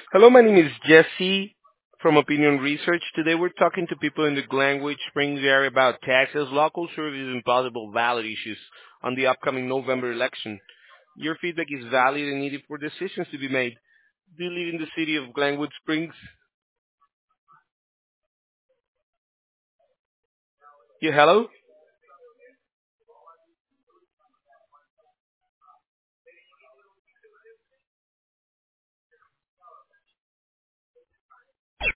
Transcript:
Hello, my name is Jesse from Opinion Research. Today we're talking to people in the Glenwood Springs area about taxes, local surveys, and possible ballot issues on the upcoming November election. Your feedback is valid and needed for decisions to be made. Do you live in the city of Glenwood Springs? Yeah, hello?